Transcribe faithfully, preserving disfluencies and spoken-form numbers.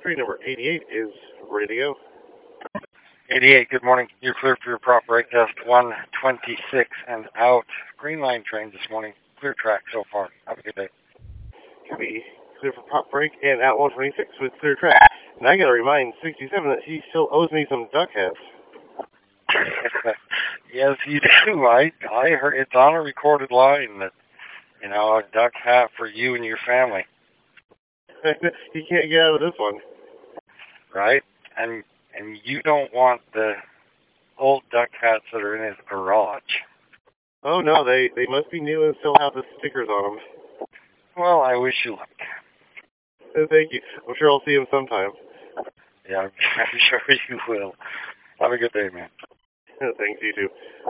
train number eighty-eight is ready to go. eighty-eight, good morning. You're clear for your prop break test one twenty-six and out. Green line train this morning. Clear track so far. Have a good day. Copy. Clear for prop break and out one twenty-six with clear track. And I gotta remind sixty-seven that he still owes me some duck hats. Yes, you do. I, I heard it's on a recorded line that, you know, a duck hat for you and your family. He can't get out of this one. Right? And and you don't want the old duck hats that are in his garage. Oh no, they, they must be new and still have the stickers on them. Well, I wish you luck. Thank you. I'm sure I'll see him sometime. Yeah, I'm, I'm sure you will. Have a good day, man. Thanks, you too.